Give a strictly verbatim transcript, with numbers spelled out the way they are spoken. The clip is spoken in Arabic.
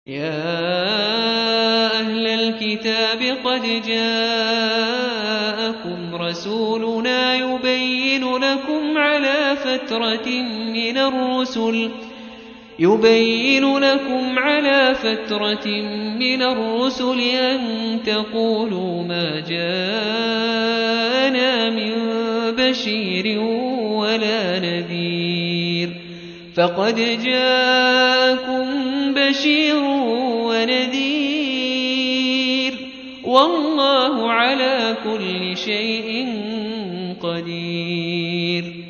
يا أهل الكتاب قد جاءكم رسولنا يبين لكم على فترة من الرسل يبين لكم على فترة من الرسل أن تقولوا ما جاءنا من بشير ولا نذير فقد جاءكم بشير ونذير والله على كل شيء قدير